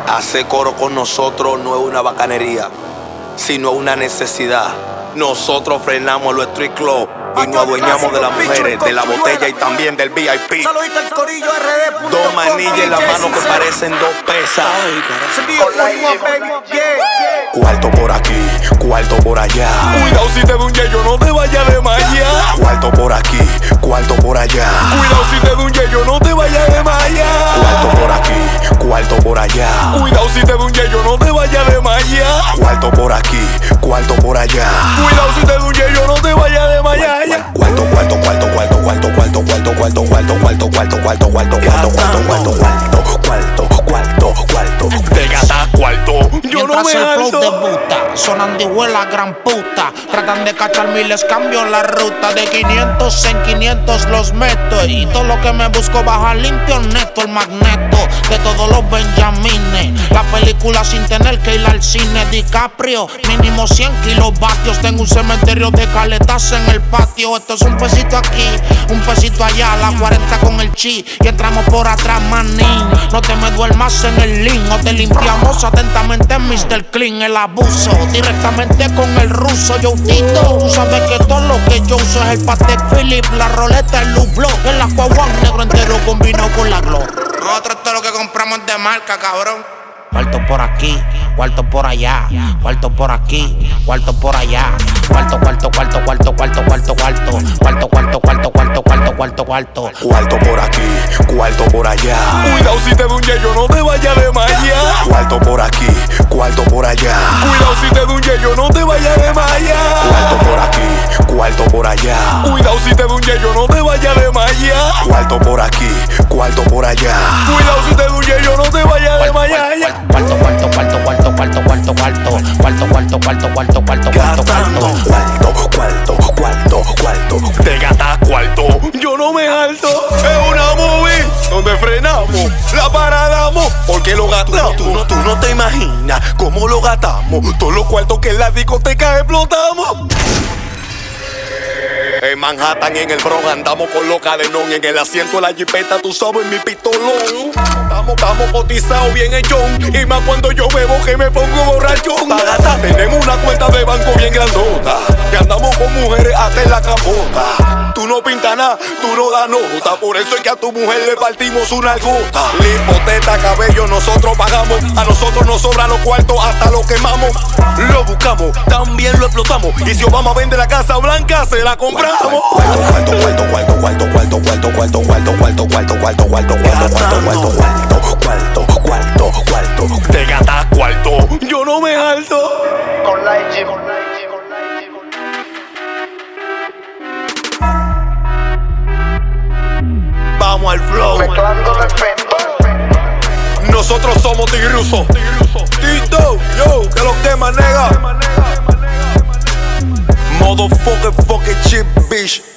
Hacer coro con nosotros no es una bacanería, sino una necesidad. Nosotros frenamos los street club y nos adueñamos de las mujeres, de la botella y también del VIP. Dos manillas en la mano que parecen dos pesas. Cuarto por aquí, cuarto por allá. Cuidado si te doy un yello, no te vayas de malla. Cuarto por aquí, cuarto por allá. Cuidado si te doy un yello, no te vayas de malla. Cuarto por aquí, cuarto por allá. Cuidado si te doy un yello, no te vayas de malla. Cuarto por aquí, cuarto por allá. Cuidado si te doy un yello, no te vayas de malla. Cuarto, cuarto, cuarto, cuarto, cuarto, cuarto, cuarto, cuarto, cuarto, cuarto, cuarto, cuarto, cuarto, cuarto, cuarto, cuarto, cuarto, cuarto. Te gata cuarto, yo no me el flow alzo. debuta, sonando igual la gran puta. Tratan de cacharme y les cambio la ruta. De 500 en 500 los meto. Y todo lo que me busco baja limpio, neto. El magneto de todos los benjamines. La película sin tener que ir al cine. DiCaprio, mínimo 100 kilovatios. Tengo un cementerio de caletas en el patio. Esto es un pesito aquí, un pesito allá. La 40 con el chi y entramos por atrás, manín. No te me duermas en el link. O te limpiamos atentamente, Mr. Clean. El abuso, directamente con el ruso. Yo Tito, tú sabes que todo lo que yo uso es el Patek Philippe. La roleta, el Hublot. El Aquawan negro entero combinado con la Glow. Nosotros todo lo que compramos es de marca, cabrón. Cuarto por aquí, cuarto por allá. Cuarto por aquí, cuarto por allá. Cuarto, cuarto, cuarto, cuarto, cuarto, cuarto, cuarto. Cuarto, cuarto, cuarto, cuarto, cuarto, cuarto, cuarto. Cuarto por aquí, cuarto por allá. Cuidado si te doy un yello, no te vayas de malla. Cuarto por aquí, cuarto por allá. Cuidado si te doy un yello, no te vayas de malla. Cuarto por aquí, cuarto por allá. Cuidado si te doy un yello, no te vayas de malla. Cuarto por aquí, cuarto por allá. Cuidado si te doy un yello, no te vayas de malla. Cuarto, cuarto, cuarto, cuarto, cuarto, cuarto, cuarto. Cuarto, cuarto, cuarto, cuarto, cuarto, cuarto, cuarto. Cuarto, cuarto, cuarto, cuarto. Te gata cuarto, yo no me alto. Es una movie donde frenamos, la paradamos, porque lo gastamos. Tú no te imaginas cómo lo gastamos. Todos los cuartos que en la discoteca explotamos. En Manhattan, en el Bronx, andamos con los cadenón. En el asiento de la jipeta, tú sabes, mi pistolón. Estamos cotizados bien hechón. Y más cuando yo bebo que me pongo borrachón. Tenemos una cuenta de banco bien grandota. Que andamos con mujeres hasta en la capota. Tú no pintas nada, tú no das nota. Por eso es que a tu mujer le partimos una gota. Lipoteta, cabello, nosotros pagamos. A nosotros nos sobran los cuartos, hasta los quemamos. Lo buscamos, también lo explotamos. Y si Obama vende la Casa Blanca, se la compramos. Cuarto, cuarto, cuarto, cuarto, cuarto, cuarto, cuarto, cuarto, cuarto, cuarto, cuarto, cuarto, cuarto, cuarto, cuarto, cuarto, cuarto. Te gata cuarto, yo no me alto. Con la G. Vamos al flow. Mezclando de efecto. Nosotros somos Tigruso. Tito, yo, que lo quema, nega. Motherfucker, fucking chip, bitch.